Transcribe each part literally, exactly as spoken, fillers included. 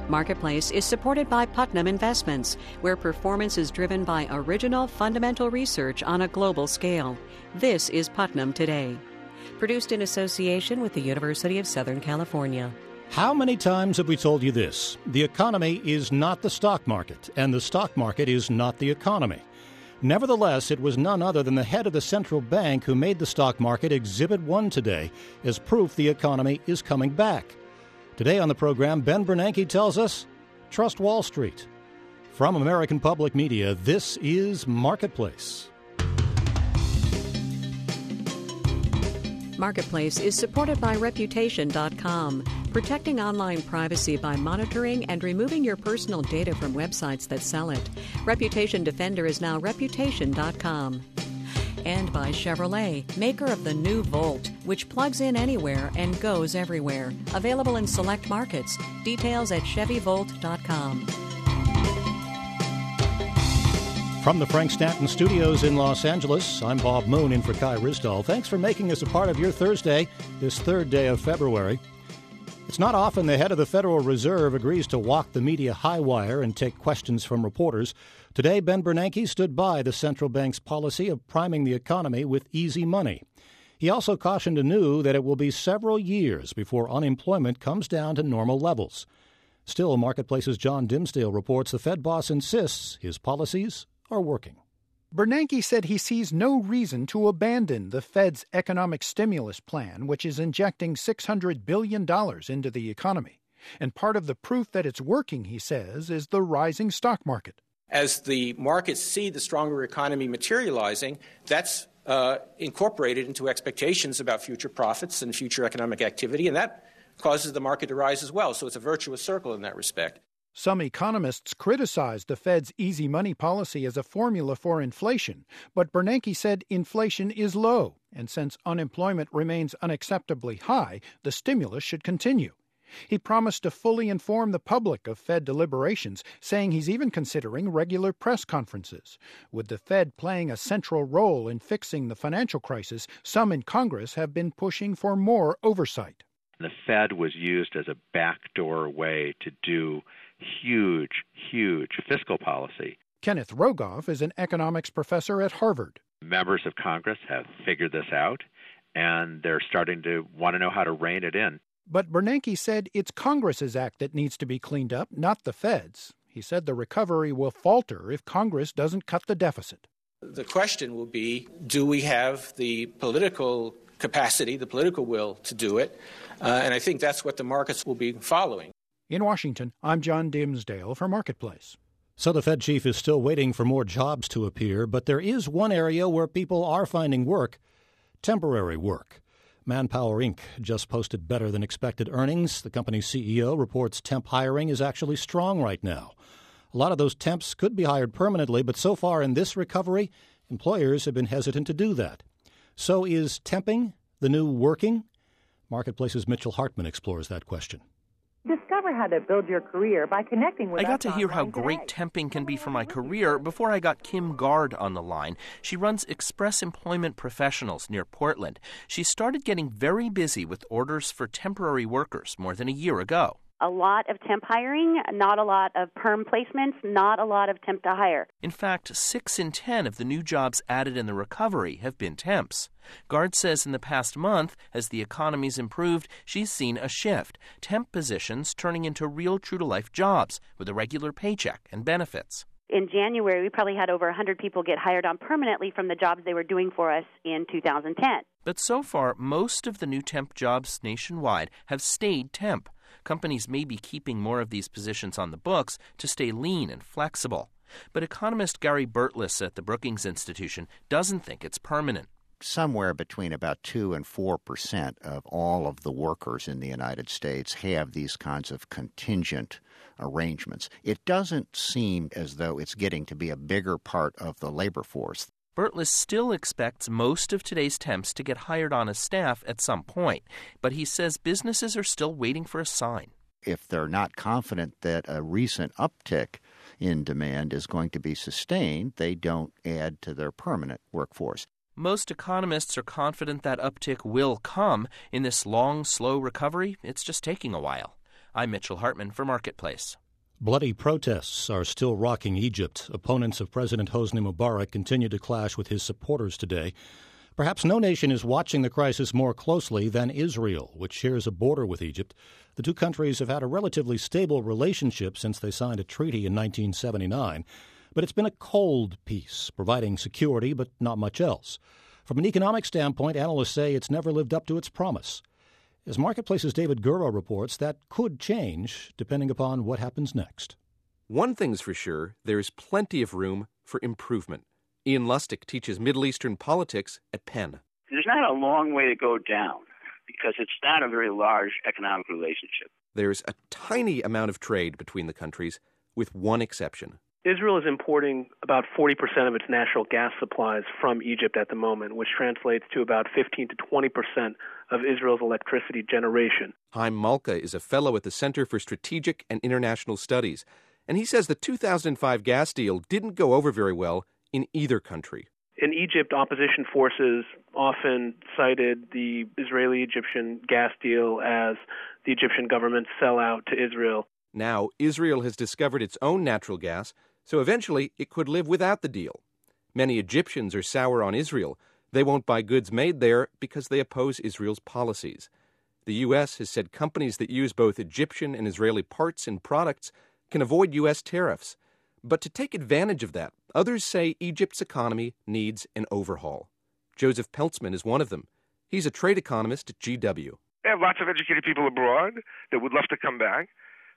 Marketplace is supported by Putnam Investments, where performance is driven by original fundamental research on a global scale. This is Putnam Today. Produced in association with the University of Southern California. How many times have we told you this? The economy is not the stock market, and the stock market is not the economy. Nevertheless, it was none other than the head of the central bank who made the stock market Exhibit one today as proof the economy is coming back. Today on the program, Ben Bernanke tells us, trust Wall Street. From American Public Media, this is Marketplace. Marketplace is supported by Reputation dot com, protecting online privacy by monitoring and removing your personal data from websites that sell it. Reputation Defender is now Reputation dot com. And by Chevrolet, maker of the new Volt, which plugs in anywhere and goes everywhere. Available in select markets. Details at Chevy Volt dot com. From the Frank Stanton Studios in Los Angeles, I'm Bob Moon in for Kai Risdall. Thanks for making us a part of your Thursday, this third day of February. It's not often the head of the Federal Reserve agrees to walk the media high wire and take questions from reporters. Today, Ben Bernanke stood by the central bank's policy of priming the economy with easy money. He also cautioned anew that it will be several years before unemployment comes down to normal levels. Still, Marketplace's John Dimsdale reports the Fed boss insists his policies are working. Bernanke said he sees no reason to abandon the Fed's economic stimulus plan, which is injecting six hundred billion dollars into the economy. And part of the proof that it's working, he says, is the rising stock market. As the markets see the stronger economy materializing, that's uh, incorporated into expectations about future profits and future economic activity, and that causes the market to rise as well. So it's a virtuous circle in that respect. Some economists criticized the Fed's easy money policy as a formula for inflation, but Bernanke said inflation is low, and since unemployment remains unacceptably high, the stimulus should continue. He promised to fully inform the public of Fed deliberations, saying he's even considering regular press conferences. With the Fed playing a central role in fixing the financial crisis, some in Congress have been pushing for more oversight. The Fed was used as a backdoor way to do huge, huge fiscal policy. Kenneth Rogoff is an economics professor at Harvard. Members of Congress have figured this out, and they're starting to want to know how to rein it in. But Bernanke said it's Congress's act that needs to be cleaned up, not the Fed's. He said the recovery will falter if Congress doesn't cut the deficit. The question will be, do we have the political capacity, the political will to do it? Uh, and I think that's what the markets will be following. In Washington, I'm John Dimsdale for Marketplace. So the Fed chief is still waiting for more jobs to appear, but there is one area where people are finding work, temporary work. Manpower Incorporated just posted better than expected earnings. The company's C E O reports temp hiring is actually strong right now. A lot of those temps could be hired permanently, but so far in this recovery, employers have been hesitant to do that. So is temping the new working? Marketplace's Mitchell Hartman explores that question. Discover how to build your career by connecting with I us got to hear how today. great temping can be for my career before I got Kim Gard on the line. She runs Express Employment Professionals near Portland. She started getting very busy with orders for temporary workers more than a year ago. A lot of temp hiring, not a lot of perm placements, not a lot of temp to hire. In fact, six in ten of the new jobs added in the recovery have been temps. Gard says in the past month, as the economy's improved, she's seen a shift. Temp positions turning into real true-to-life jobs with a regular paycheck and benefits. In January, we probably had over one hundred people get hired on permanently from the jobs they were doing for us in two thousand ten. But so far, most of the new temp jobs nationwide have stayed temp. Companies may be keeping more of these positions on the books to stay lean and flexible. But economist Gary Burtless at the Brookings Institution doesn't think it's permanent. Somewhere between about two and four percent of all of the workers in the United States have these kinds of contingent arrangements. It doesn't seem as though it's getting to be a bigger part of the labor force. Burtless still expects most of today's temps to get hired on as staff at some point, but he says businesses are still waiting for a sign. If they're not confident that a recent uptick in demand is going to be sustained, they don't add to their permanent workforce. Most economists are confident that uptick will come. In this long, slow recovery, it's just taking a while. I'm Mitchell Hartman for Marketplace. Bloody protests are still rocking Egypt. Opponents of President Hosni Mubarak continue to clash with his supporters today. Perhaps no nation is watching the crisis more closely than Israel, which shares a border with Egypt. The two countries have had a relatively stable relationship since they signed a treaty in nineteen seventy-nine. But it's been a cold peace, providing security but not much else. From an economic standpoint, analysts say it's never lived up to its promise. As Marketplace's David Gura reports, that could change depending upon what happens next. One thing's for sure, there is plenty of room for improvement. Ian Lustig teaches Middle Eastern politics at Penn. There's not a long way to go down because it's not a very large economic relationship. There's a tiny amount of trade between the countries, with one exception. Israel is importing about forty percent of its natural gas supplies from Egypt at the moment, which translates to about fifteen to twenty percent of Israel's electricity generation. Haim Malka is a fellow at the Center for Strategic and International Studies, and he says the two thousand five gas deal didn't go over very well in either country. In Egypt, opposition forces often cited the Israeli-Egyptian gas deal as the Egyptian government's sellout to Israel. Now, Israel has discovered its own natural gas, so eventually it could live without the deal. Many Egyptians are sour on Israel. They won't buy goods made there because they oppose Israel's policies. The U S has said companies that use both Egyptian and Israeli parts and products can avoid U S tariffs. But to take advantage of that, others say Egypt's economy needs an overhaul. Joseph Peltzman is one of them. He's a trade economist at G W. They have lots of educated people abroad that would love to come back,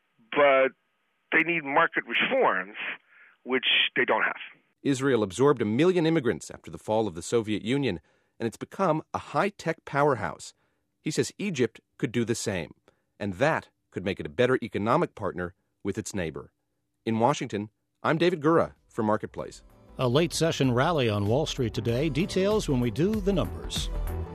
but they need market reforms, which they don't have. Israel absorbed a million immigrants after the fall of the Soviet Union, and it's become a high-tech powerhouse. He says Egypt could do the same, and that could make it a better economic partner with its neighbor. In Washington, I'm David Gura for Marketplace. A late session rally on Wall Street today. Details when we do the numbers.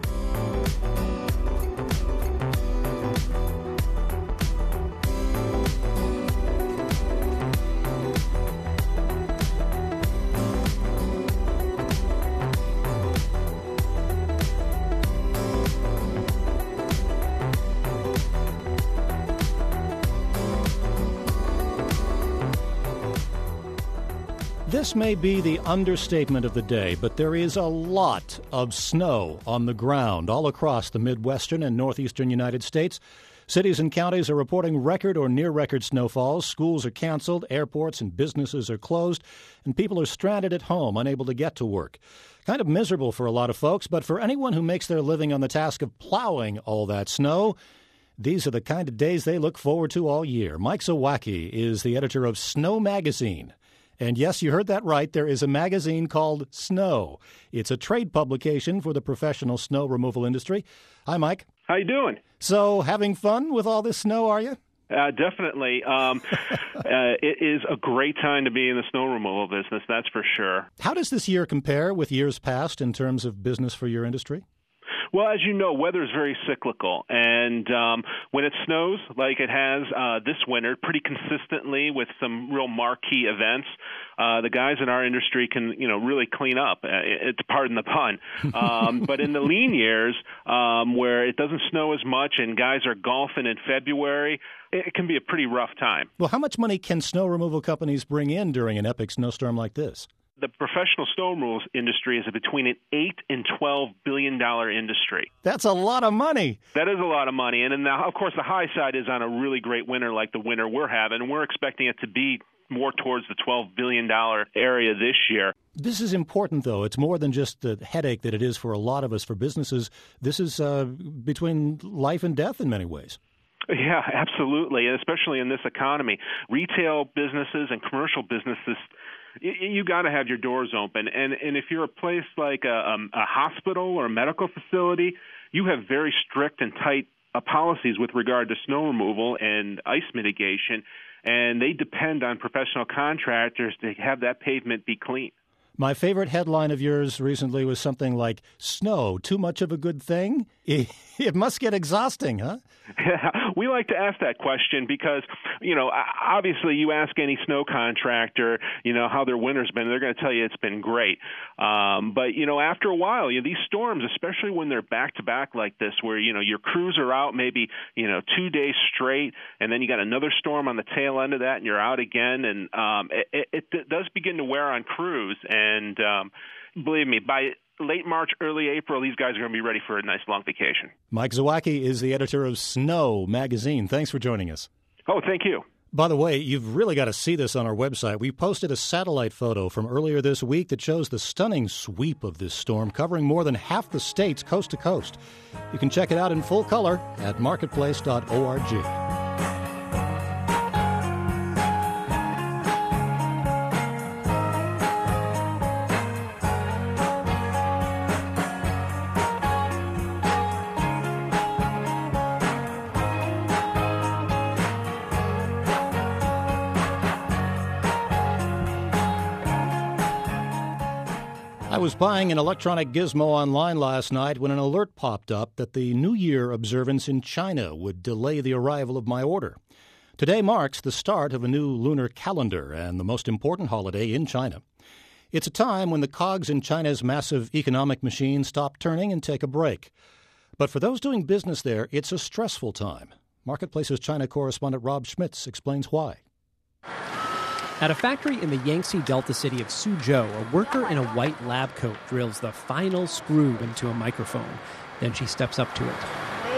This may be the understatement of the day, but there is a lot of snow on the ground all across the Midwestern and Northeastern United States. Cities and counties are reporting record or near-record snowfalls. Schools are canceled, airports and businesses are closed, and people are stranded at home, unable to get to work. Kind of miserable for a lot of folks, but for anyone who makes their living on the task of plowing all that snow, these are the kind of days they look forward to all year. Mike Zawacki is the editor of Snow Magazine. And yes, you heard that right. There is a magazine called Snow. It's a trade publication for the professional snow removal industry. Hi, Mike. How you doing? So, having fun with all this snow, are you? Uh, definitely. Um, uh, it is a great time to be in the snow removal business, that's for sure. How does this year compare with years past in terms of business for your industry? Well, as you know, weather is very cyclical, and um, when it snows, like it has uh, this winter, pretty consistently with some real marquee events, uh, the guys in our industry can, you know, really clean up. Uh, it's pardon the pun. Um, but in the lean years, um, where it doesn't snow as much, and guys are golfing in February, it, it can be a pretty rough time. Well, how much money can snow removal companies bring in during an epic snowstorm like this? The professional snow removal industry is between an eight and twelve billion dollar industry. That's a lot of money. That is a lot of money, and then the, of course the high side is on a really great winter like the winter we're having, and we're expecting it to be more towards the twelve billion dollar area this year. This is important, though. It's more than just the headache that it is for a lot of us, for businesses. This is uh, between life and death in many ways. Yeah, absolutely, and especially in this economy. Retail businesses and commercial businesses, you, you got to have your doors open. And, and if you're a place like a, um, a hospital or a medical facility, you have very strict and tight uh, policies with regard to snow removal and ice mitigation, and they depend on professional contractors to have that pavement be clean. My favorite headline of yours recently was something like, "Snow, too much of a good thing?" It must get exhausting, huh? we like to ask that question because, you know, obviously you ask any snow contractor, you know, how their winter's been, they're going to tell you it's been great. Um, but, you know, after a while, you know, these storms, especially when they're back-to-back like this, where, you know, your crews are out maybe, you know, two days straight, and then you got another storm on the tail end of that, and you're out again, and um, it, it, it does begin to wear on crews. And um, believe me, by late March, early April, these guys are going to be ready for a nice long vacation. Mike Zawacki is the editor of Snow magazine. Thanks for joining us. Oh, thank you. By the way, you've really got to see this on our website. We posted a satellite photo from earlier this week that shows the stunning sweep of this storm covering more than half the states coast to coast. You can check it out in full color at marketplace dot org. I was buying an electronic gizmo online last night when an alert popped up that the New Year observance in China would delay the arrival of my order. Today marks the start of a new lunar calendar and the most important holiday in China. It's a time when the cogs in China's massive economic machine stop turning and take a break. But for those doing business there, it's a stressful time. Marketplace's China correspondent Rob Schmitz explains why. At a factory in the Yangtze Delta city of Suzhou, a worker in a white lab coat drills the final screw into a microphone. Then she steps up to it. Wei,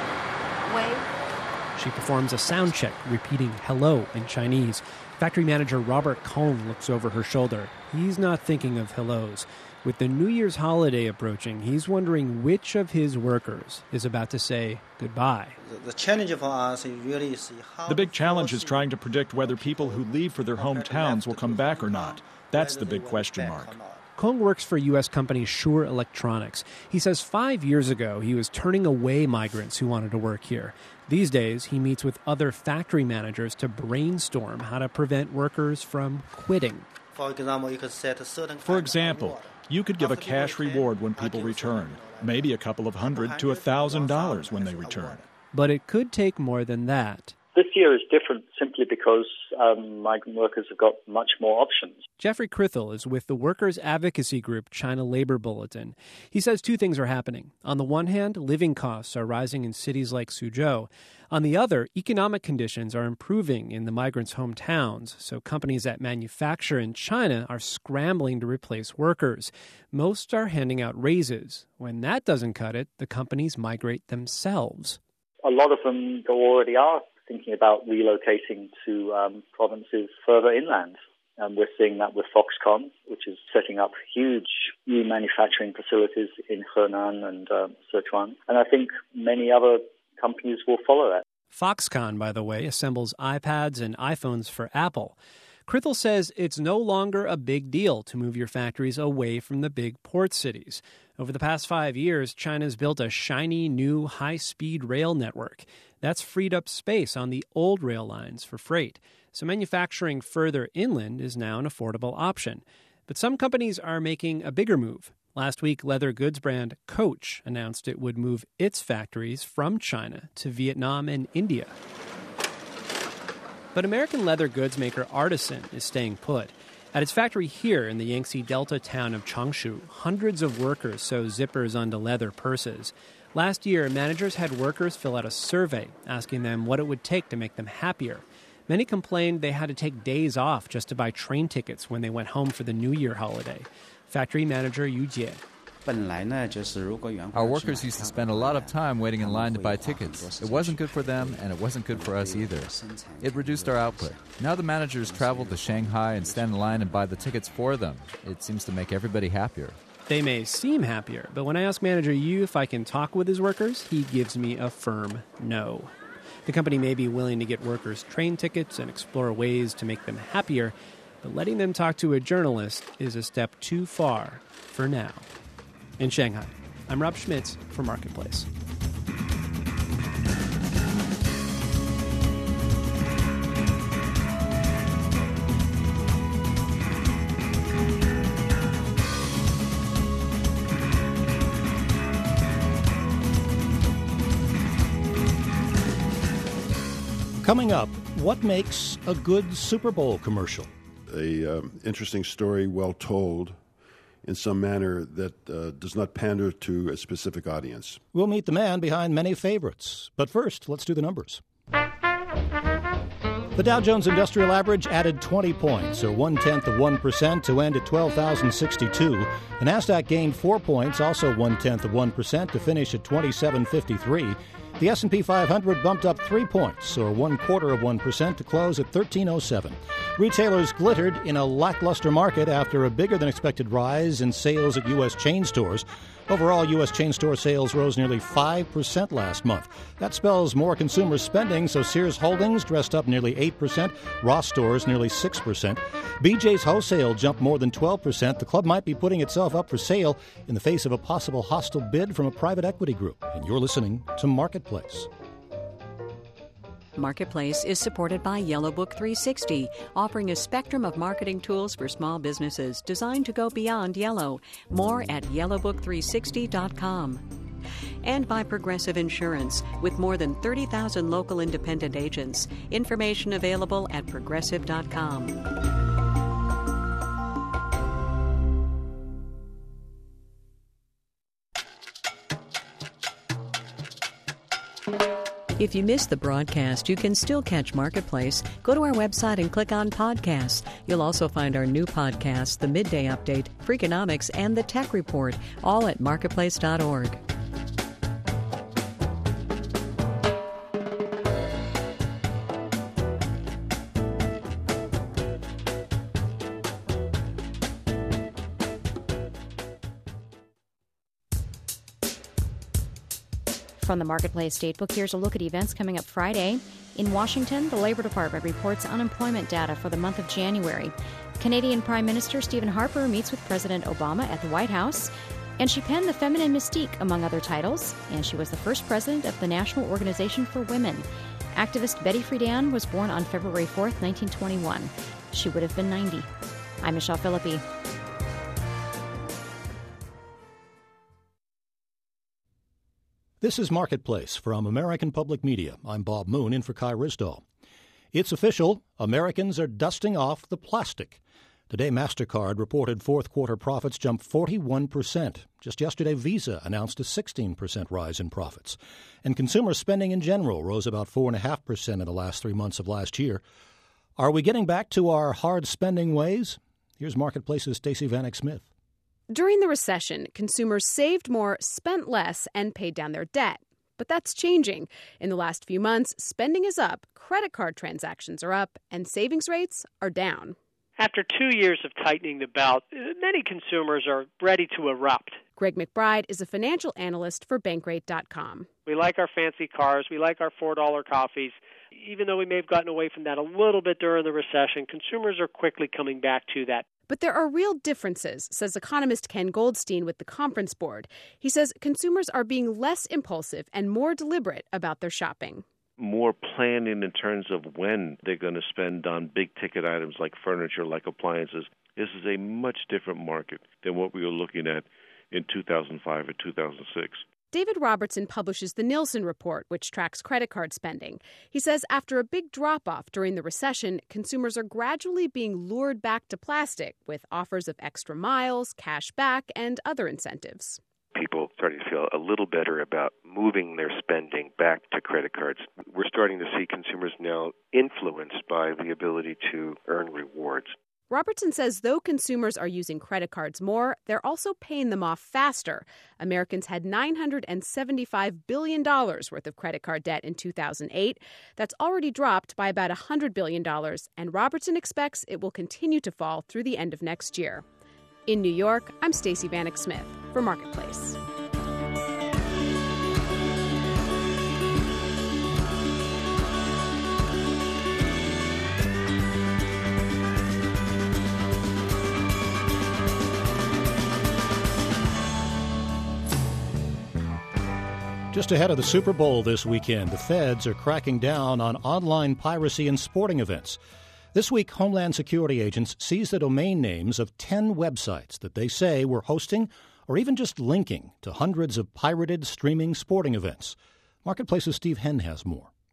wei, wei. She performs a sound check, repeating hello in Chinese. Factory manager Robert Cohn looks over her shoulder. He's not thinking of hellos. With the New Year's holiday approaching, he's wondering which of his workers is about to say goodbye. The challenge for us is really see how The big challenge is trying to predict whether people who leave for their hometowns will come back or not. That's the big question mark. Kong works for U S company Shure Electronics. He says five years ago he was turning away migrants who wanted to work here. These days, he meets with other factory managers to brainstorm how to prevent workers from quitting. For example, you could set a certain For example, you could give a cash reward when people return, maybe a couple of hundred to a thousand dollars when they return. But it could take more than that. This year is different simply because um, migrant workers have got much more options. Jeffrey Krithel is with the workers' advocacy group China Labor Bulletin. He says two things are happening. On the one hand, living costs are rising in cities like Suzhou. On the other, economic conditions are improving in the migrants' hometowns, so companies that manufacture in China are scrambling to replace workers. Most are handing out raises. When that doesn't cut it, the companies migrate themselves. A lot of them already are thinking about relocating to um, provinces further inland. And we're seeing that with Foxconn, which is setting up huge new manufacturing facilities in Henan and uh, Sichuan. And I think many other companies will follow that. Foxconn, by the way, assembles iPads and iPhones for Apple. Krithel says it's no longer a big deal to move your factories away from the big port cities. Over the past five years, China's built a shiny new high-speed rail network. That's freed up space on the old rail lines for freight. So manufacturing further inland is now an affordable option. But some companies are making a bigger move. Last week, leather goods brand Coach announced it would move its factories from China to Vietnam and India. But American leather goods maker Artisan is staying put. At its factory here in the Yangtze Delta town of Changshu, hundreds of workers sew zippers onto leather purses. Last year, managers had workers fill out a survey asking them what it would take to make them happier. Many complained they had to take days off just to buy train tickets when they went home for the New Year holiday. Factory manager Yu Jie. Our workers used to spend a lot of time waiting in line to buy tickets. It wasn't good for them, and it wasn't good for us either. It reduced our output. Now the managers travel to Shanghai and stand in line and buy the tickets for them. It seems to make everybody happier. They may seem happier, but when I ask manager Yu if I can talk with his workers, he gives me a firm no. The company may be willing to get workers train tickets and explore ways to make them happier, but letting them talk to a journalist is a step too far for now. In Shanghai, I'm Rob Schmitz for Marketplace. Coming up, what makes a good Super Bowl commercial? A um, interesting story, well told, in some manner that uh, does not pander to a specific audience. We'll meet the man behind many favorites. But first, let's do the numbers. The Dow Jones Industrial Average added twenty points, or one-tenth of one percent, to end at twelve thousand sixty-two. The Nasdaq gained four points, also one-tenth of one percent, to finish at twenty-seven fifty-three. The S and P five hundred bumped up three points, or one-quarter of one percent, to close at thirteen oh seven. Retailers glittered in a lackluster market after a bigger-than-expected rise in sales at U S chain stores. Overall, U S chain store sales rose nearly five percent last month. That spells more consumer spending, so Sears Holdings dressed up nearly eight percent, Ross Stores nearly six percent. B J's Wholesale jumped more than twelve percent. The club might be putting itself up for sale in the face of a possible hostile bid from a private equity group. And you're listening to Marketplace. Marketplace is supported by Yellow Book three sixty, offering a spectrum of marketing tools for small businesses designed to go beyond yellow. More at yellow book three sixty dot com. And by Progressive Insurance, with more than thirty thousand local independent agents. Information available at progressive dot com. If you missed the broadcast, you can still catch Marketplace. Go to our website and click on Podcasts. You'll also find our new podcasts, The Midday Update, Freakonomics, and The Tech Report, all at marketplace dot org. From the Marketplace Datebook, here's a look at events coming up Friday. In Washington, the Labor Department reports unemployment data for the month of January. Canadian Prime Minister Stephen Harper meets with President Obama at the White House. And she penned The Feminine Mystique, among other titles. And she was the first president of the National Organization for Women. Activist Betty Friedan was born on February fourth, nineteen twenty-one. She would have been ninety. I'm Michelle Philippi. This is Marketplace from American Public Media. I'm Bob Moon, in for Kai Risdall. It's official. Americans are dusting off the plastic. Today, MasterCard reported fourth quarter profits jumped forty-one percent. Just yesterday, Visa announced a sixteen percent rise in profits. And consumer spending in general rose about four point five percent in the last three months of last year. Are we getting back to our hard spending ways? Here's Marketplace's Stacey Vanek Smith. During the recession, consumers saved more, spent less, and paid down their debt. But that's changing. In the last few months, spending is up, credit card transactions are up, and savings rates are down. After two years of tightening the belt, many consumers are ready to erupt. Greg McBride is a financial analyst for Bankrate dot com. We like our fancy cars. We like our four dollar coffees. Even though we may have gotten away from that a little bit during the recession, consumers are quickly coming back to that. But there are real differences, says economist Ken Goldstein with the Conference Board. He says consumers are being less impulsive and more deliberate about their shopping. More planning in terms of when they're going to spend on big-ticket items like furniture, like appliances. This is a much different market than what we were looking at in two thousand five or two thousand six. David Robertson publishes the Nielsen Report, which tracks credit card spending. He says after a big drop-off during the recession, consumers are gradually being lured back to plastic with offers of extra miles, cash back, and other incentives. People starting to feel a little better about moving their spending back to credit cards. We're starting to see consumers now influenced by the ability to earn rewards. Robertson says though consumers are using credit cards more, they're also paying them off faster. Americans had nine hundred seventy-five billion dollars worth of credit card debt in two thousand eight. That's already dropped by about one hundred billion dollars, and Robertson expects it will continue to fall through the end of next year. In New York, I'm Stacey Vanek Smith for Marketplace. Just ahead of the Super Bowl this weekend, the feds are cracking down on online piracy in sporting events. This week, Homeland Security agents seized the domain names of ten websites that they say were hosting or even just linking to hundreds of pirated streaming sporting events. Marketplace's Steve Henn has more.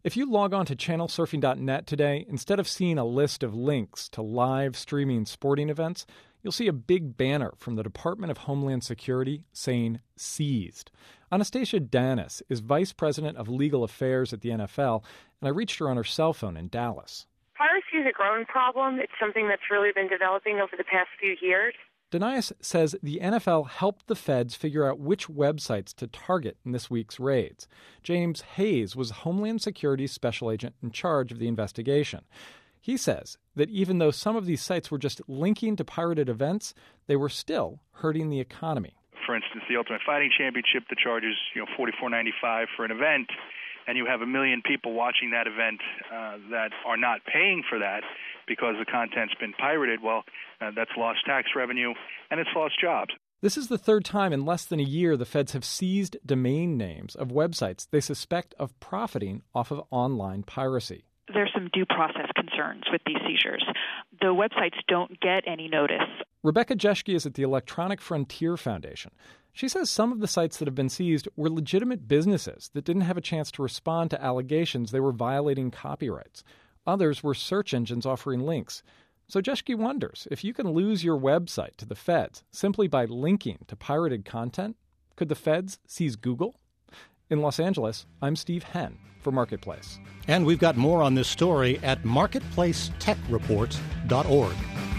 If you log on to channel surfing dot net today, instead of seeing a list of links to live streaming sporting events, you'll see a big banner from the Department of Homeland Security saying seized. Anastasia Danis is Vice President of Legal Affairs at the N F L, and I reached her on her cell phone in Dallas. Piracy is a growing problem. It's something that's really been developing over the past few years. Danis says the N F L helped the feds figure out which websites to target in this week's raids. James Hayes was Homeland Security's special agent in charge of the investigation. He says that even though some of these sites were just linking to pirated events, they were still hurting the economy. For instance, the Ultimate Fighting Championship that charges you know forty-four ninety-five for an event, and you have a million people watching that event uh, that are not paying for that because the content's been pirated. Well, uh, that's lost tax revenue and it's lost jobs. This is the third time in less than a year the feds have seized domain names of websites they suspect of profiting off of online piracy. There's some due process concerns with these seizures. The websites don't get any notice. Rebecca Jeschke is at the Electronic Frontier Foundation. She says some of the sites that have been seized were legitimate businesses that didn't have a chance to respond to allegations they were violating copyrights. Others were search engines offering links. So Jeschke wonders if you can lose your website to the feds simply by linking to pirated content. Could the feds seize Google? In Los Angeles, I'm Steve Henn for Marketplace. And we've got more on this story at marketplace tech report dot org.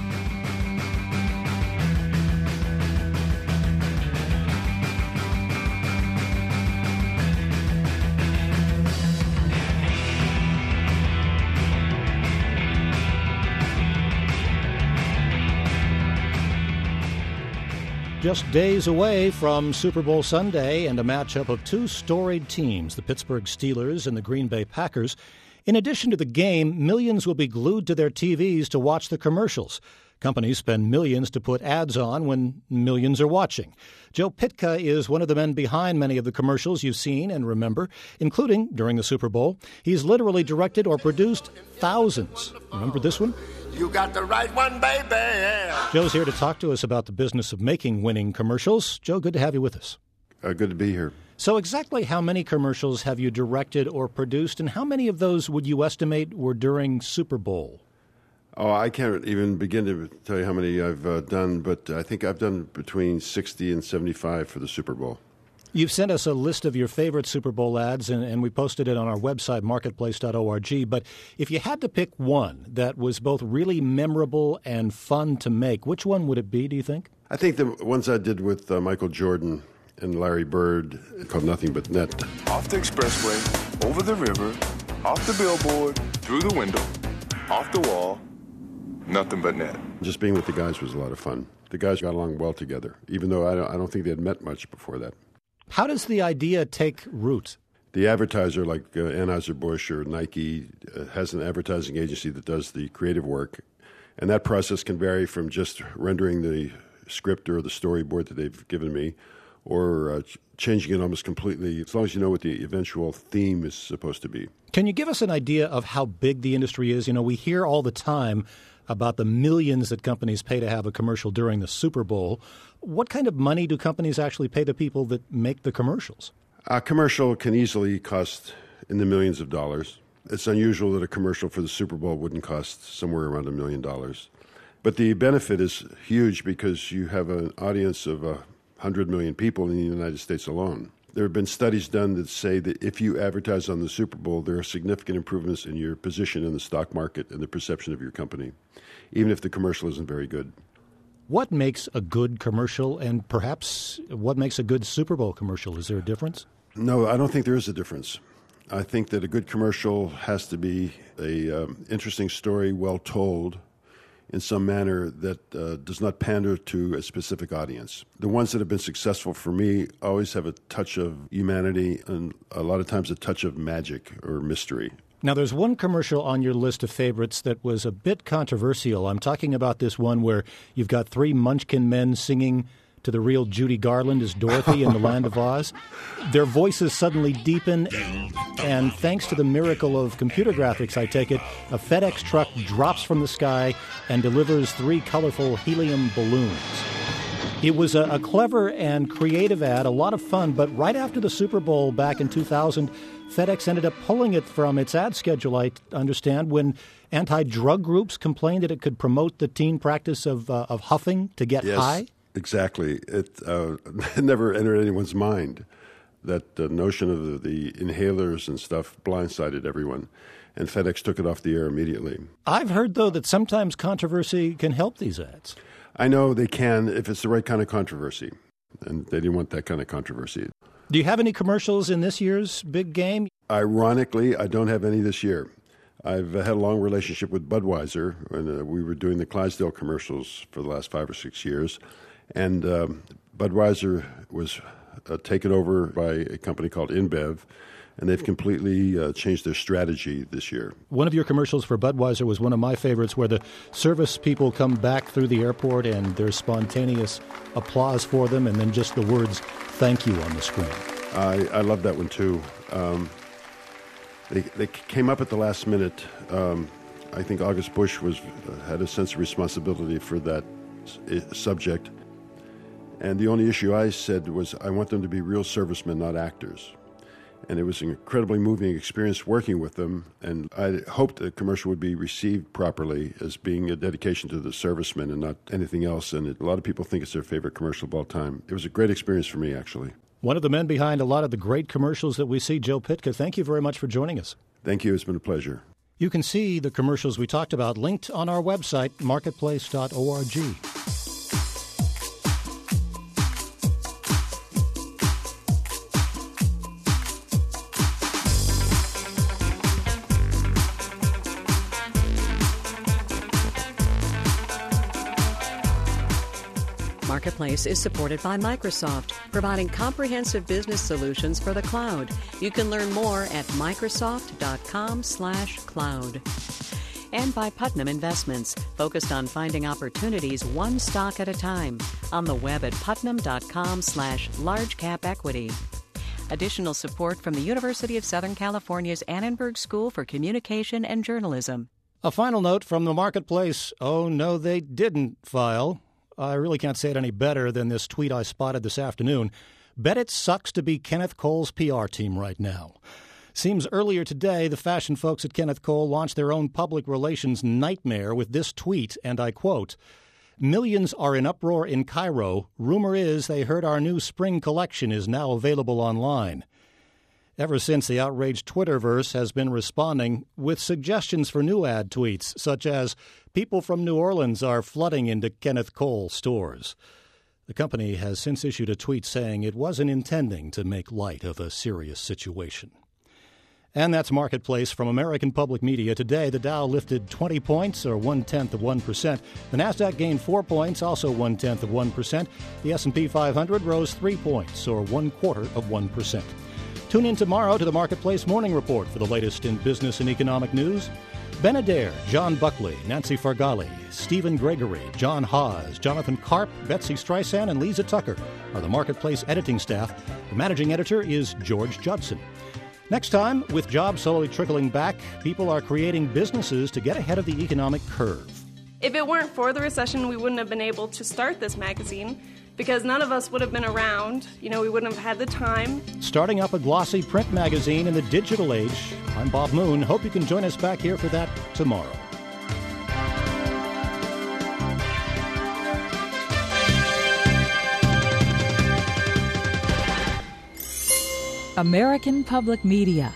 Just days away from Super Bowl Sunday and a matchup of two storied teams, the Pittsburgh Steelers and the Green Bay Packers. In addition to the game, millions will be glued to their T Vs to watch the commercials. Companies spend millions to put ads on when millions are watching. Joe Pytka is one of the men behind many of the commercials you've seen and remember, including during the Super Bowl. He's literally directed or produced thousands. Remember this one? You got the right one, baby. Joe's here to talk to us about the business of making winning commercials. Joe, good to have you with us. Uh, good to be here. So exactly how many commercials have you directed or produced, and how many of those would you estimate were during Super Bowl? Oh, I can't even begin to tell you how many I've uh, done, but I think I've done between sixty and seventy-five for the Super Bowl. You've sent us a list of your favorite Super Bowl ads, and, and we posted it on our website, marketplace dot org. But if you had to pick one that was both really memorable and fun to make, which one would it be, do you think? I think the ones I did with uh, Michael Jordan and Larry Bird, called Nothing But Net. Off the expressway, over the river, off the billboard, through the window, off the wall, nothing but net. Just being with the guys was a lot of fun. The guys got along well together, even though I don't, I don't think they had met much before that. How does the idea take root? The advertiser, like uh, Anheuser-Busch or Nike, uh, has an advertising agency that does the creative work. And that process can vary from just rendering the script or the storyboard that they've given me, or uh, ch- changing it almost completely, as long as you know what the eventual theme is supposed to be. Can you give us an idea of how big the industry is? You know, we hear all the time about the millions that companies pay to have a commercial during the Super Bowl. What kind of money do companies actually pay the people that make the commercials? A commercial can easily cost in the millions of dollars. It's unusual that a commercial for the Super Bowl wouldn't cost somewhere around a million dollars. But the benefit is huge because you have an audience of a hundred million people in the United States alone. There have been studies done that say that if you advertise on the Super Bowl, there are significant improvements in your position in the stock market and the perception of your company, even if the commercial isn't very good. What makes a good commercial, and perhaps what makes a good Super Bowl commercial? Is there a difference? No, I don't think there is a difference. I think that a good commercial has to be an um, interesting story, well told, in some manner that uh, does not pander to a specific audience. The ones that have been successful for me always have a touch of humanity and a lot of times a touch of magic or mystery. Now, there's one commercial on your list of favorites that was a bit controversial. I'm talking about this one where you've got three Munchkin men singing to the real Judy Garland as Dorothy in The Land of Oz. Their voices suddenly deepen, and thanks to the miracle of computer graphics, I take it, a FedEx truck drops from the sky and delivers three colorful helium balloons. It was a, a clever and creative ad, a lot of fun, but right after the Super Bowl back in two thousand, FedEx ended up pulling it from its ad schedule, I understand, when anti-drug groups complained that it could promote the teen practice of uh, of huffing to get yes, high? Exactly. It, uh, it never entered anyone's mind. That the notion of the, the inhalers and stuff blindsided everyone, and FedEx took it off the air immediately. I've heard, though, that sometimes controversy can help these ads. I know they can if it's the right kind of controversy, and they didn't want that kind of controversy. Do you have any commercials in this year's big game? Ironically, I don't have any this year. I've had a long relationship with Budweiser, and uh, we were doing the Clydesdale commercials for the last five or six years, and um, Budweiser was Uh, taken over by a company called InBev, and they've completely uh, changed their strategy this year. One of your commercials for Budweiser was one of my favorites, where the service people come back through the airport and there's spontaneous applause for them, and then just the words "thank you" on the screen. I, I love that one too. Um, they they came up at the last minute. Um, I think August Bush was uh, had a sense of responsibility for that uh, subject. And the only issue I said was, I want them to be real servicemen, not actors. And it was an incredibly moving experience working with them. And I hoped the commercial would be received properly as being a dedication to the servicemen and not anything else. And it, a lot of people think it's their favorite commercial of all time. It was a great experience for me, actually. One of the men behind a lot of the great commercials that we see, Joe Pytka, thank you very much for joining us. Thank you. It's been a pleasure. You can see the commercials we talked about linked on our website, marketplace dot org. Marketplace is supported by Microsoft, providing comprehensive business solutions for the cloud. You can learn more at microsoft.com slash cloud. And by Putnam Investments, focused on finding opportunities one stock at a time. On the web at putnam.com slash large cap equity. Additional support from the University of Southern California's Annenberg School for Communication and Journalism. A final note from the Marketplace. Oh, no, they didn't file. I really can't say it any better than this tweet I spotted this afternoon. Bet it sucks to be Kenneth Cole's P R team right now. Seems earlier today, the fashion folks at Kenneth Cole launched their own public relations nightmare with this tweet, and I quote, "Millions are in uproar in Cairo. Rumor is they heard our new spring collection is now available online." Ever since, the outraged Twitterverse has been responding with suggestions for new ad tweets, such as, "People from New Orleans are flooding into Kenneth Cole stores." The company has since issued a tweet saying it wasn't intending to make light of a serious situation. And that's Marketplace from American Public Media. Today, the Dow lifted twenty points, or one-tenth of one percent. The Nasdaq gained four points, also one-tenth of one percent. The S and P five hundred rose three points, or one-quarter of one percent. Tune in tomorrow to the Marketplace Morning Report for the latest in business and economic news. Ben Adair, John Buckley, Nancy Fargali, Stephen Gregory, John Haas, Jonathan Karp, Betsy Streisand, and Lisa Tucker are the Marketplace editing staff. The managing editor is George Judson. Next time, with jobs slowly trickling back, people are creating businesses to get ahead of the economic curve. If it weren't for the recession, we wouldn't have been able to start this magazine because none of us would have been around. You know, we wouldn't have had the time. Starting up a glossy print magazine in the digital age. I'm Bob Moon. Hope you can join us back here for that tomorrow. American Public Media.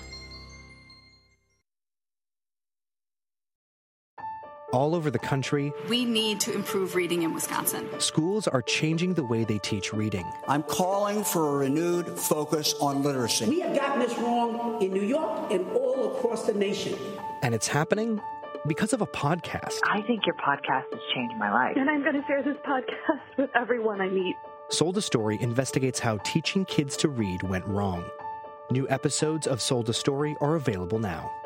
All over the country, we need to improve reading in Wisconsin. Schools are changing the way they teach reading. I'm calling for a renewed focus on literacy. We have gotten this wrong in New York and all across the nation. And it's happening because of a podcast. I think your podcast has changed my life. And I'm going to share this podcast with everyone I meet. Sold a Story investigates how teaching kids to read went wrong. New episodes of Sold a Story are available now.